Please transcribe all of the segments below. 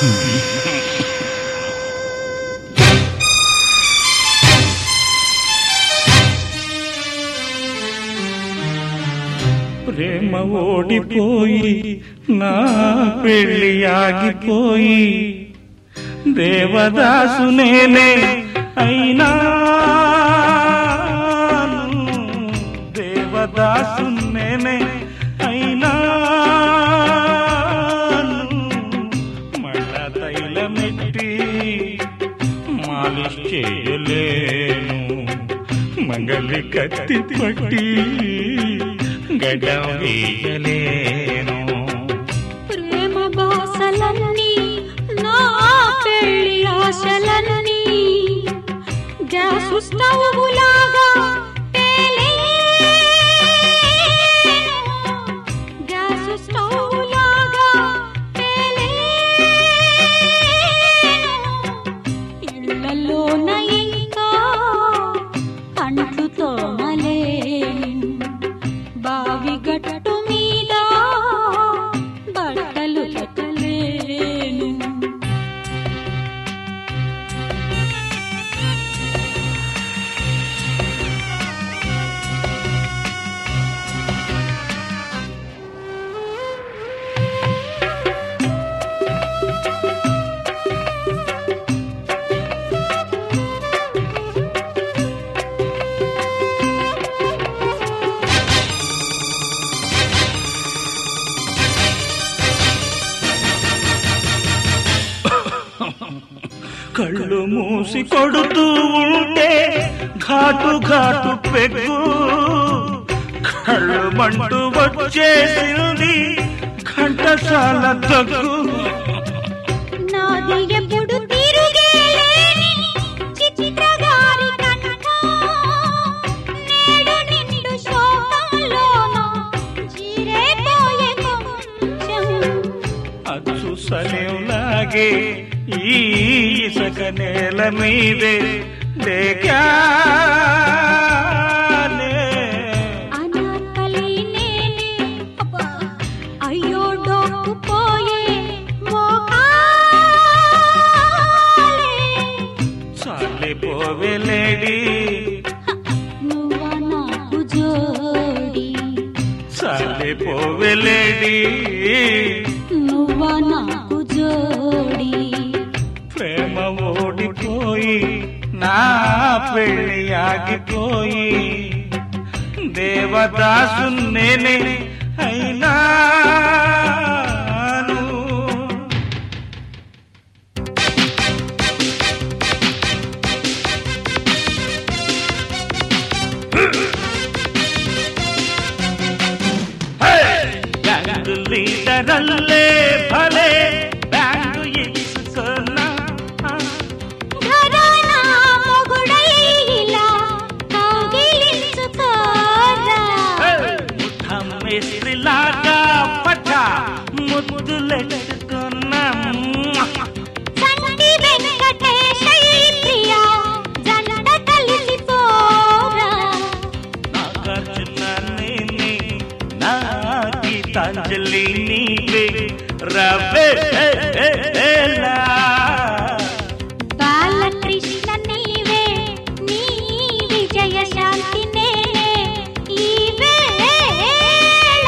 ప్రేమ ఓడిపోయి నా పెళ్ళి ఆగిపోయి దేవదాసు నేనే అయినా దేవదాసు నేనే అయినా మళ్ళా తైలమెట్టి మాలిష్ చేయలేను మంగళి కత్తి పట్టి గడ్డం వేయలేను. ప్రేమ బాసలన్నీ నా పెళ్లి ఆశలన్నీ గ్యాసు స్టవ్ లాగా గ్యాసు స్టవ్ లాగా ఇళ్లలోన ఇంకా అంట్లు తోమలేను బావి గట్టు మీద బట్టలు ఉతకలేను. కళ్ళు మూసి కొడుతూ ఉంటే ఘాటు ఘాటు పెగ్గు కళ్ళు మంటూ వచ్చేసింది ఘంటసాల దగ్గు. నాది ఎప్పుడు తిరుగేలేని చిత్రగారి కనుక నేడు నిండు శోకంలోన జీరేపోయే కొంచెం అచ్చు సలేలాగే ఈ ఇసుక నేల మీదే దేగానే అనార్కలి నేనే అయ్యో డోక్కుపోయే మోకాలే చాలే పోవెలేడి నువ్వా నాకు జోడి చాలే పోవెలేడి నువ్వా నాకు జోడి ప్రేమ ఓడిపోయి నా పెళ్ళి ఆగిపోయి దేవదాసు నేనే అయినా లీడరల్లే భలే బ్యాంకు ఇచ్చుకున్నా ఘరానా మొగుడైలా కౌగిలించుకోరా ముఠం మేస్త్రిలాగా పట ముద్దులెట్టుకున్నా సంటి వెంకటేశయ్య ప్రియా జంట కలిసిపోరా నాగార్జున నేనే నా గీతాంజలి నీవే రవేలా బాలకృష్ణ నీవే నీ విజయ శాంతి నేనే ఈ వేళ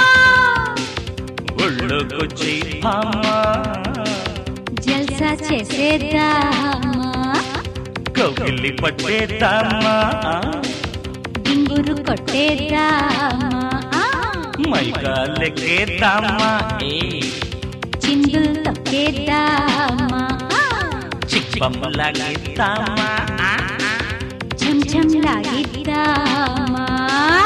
ఒళ్ళొకొచ్చి అమ్మా జల్సా చేసేద్దామా కౌగిలి పట్టేద్దామా డింగురు కొట్టేద్దామా మైకా లెక్కేద్దామా చిందులు తొక్కేద్దామా చిప్పంలాగేద్దామా చెం చెం లాగిద్దామా